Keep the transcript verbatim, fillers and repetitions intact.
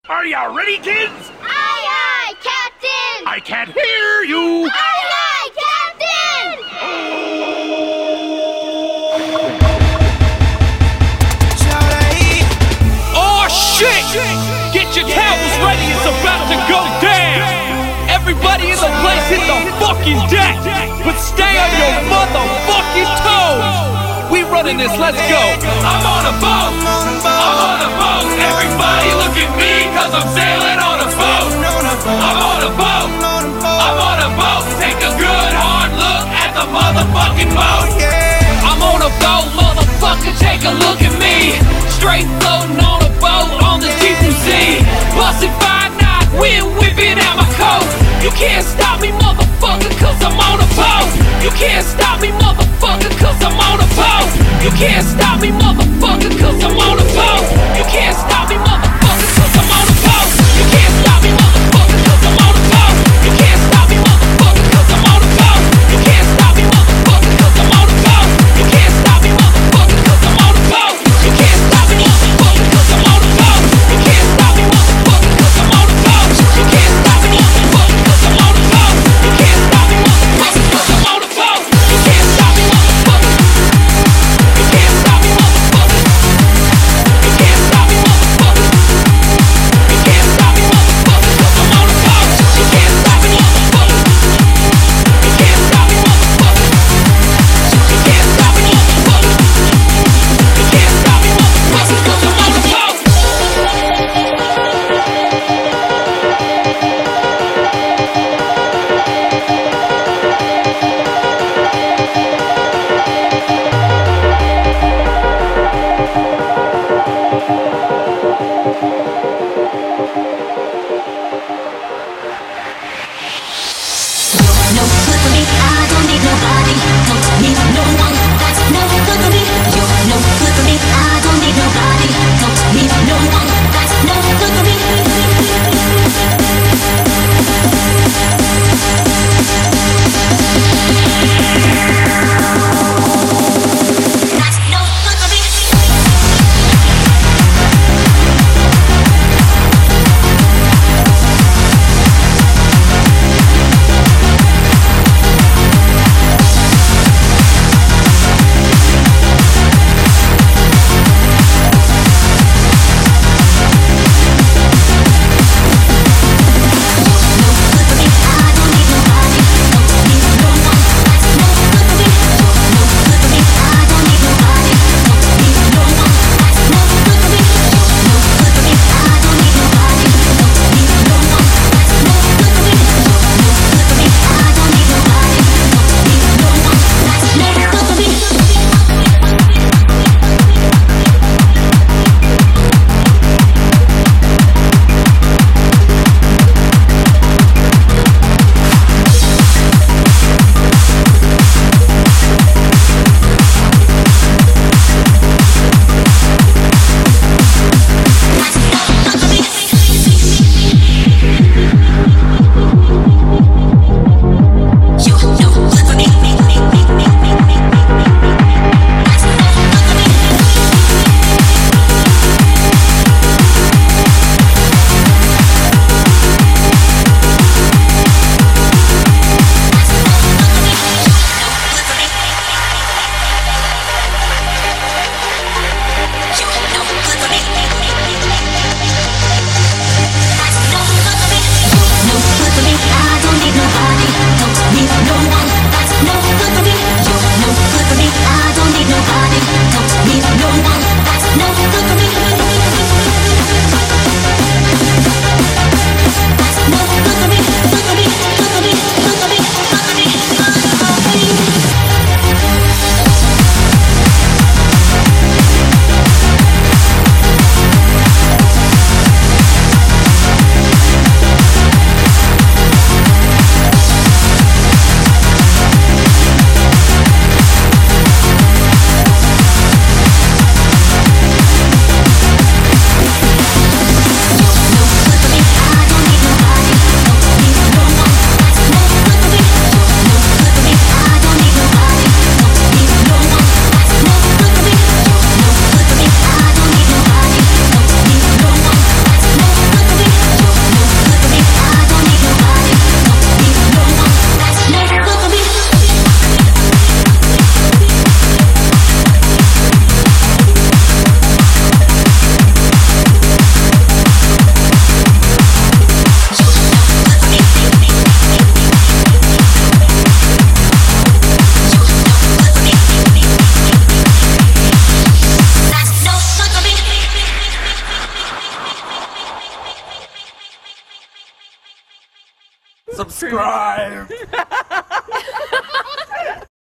Are ya ready, kids? Aye, aye, Captain! I can't hear you! Aye, aye, Captain! Oh shit! Get your towels ready, it's about to go down! Everybody in the place hit the fucking deck! But stay on your motherfucking toes! We running this, let's go! I'm on a boat! I'm on a boat! Everybody look at me, cause I'm sailing on a boat! I'm on a boat! I'm on a boat! Take a good hard look at the motherfucking boat! I'm on a boat, motherfucker, take a look at me! Straight floating on a boat on the deep blue sea! Bustin' five knot, wind whipping out my coat! You can't stop me, motherfucker, cause I'm on a boat! You can't stop me, motherfucker, cause I'm on a boat! You can't stop me, motherfucker, cause I'm on a boat! You can't stop me, motherfucker, cause I'm on a boat! You can't stop me, motherfucker, cause I'm on a boat! You can't stop me, motherfucker, cause I'm on a boat! You can't stop me, motherfucker, cause I'm on a boat! You can't stop me, motherfucker, cause I'm on a boat! You can't stop me, motherfucker, cause I'm on a boat! You can't stop me, motherfucker, cause I'm on a boat! You can't stop me, motherfucker, cause I'm on a boat! You can't stop me, motherfucker, cause I'm on a boat! You can't stop me, motherfucker! You can't stop me, motherfucker! subscribe.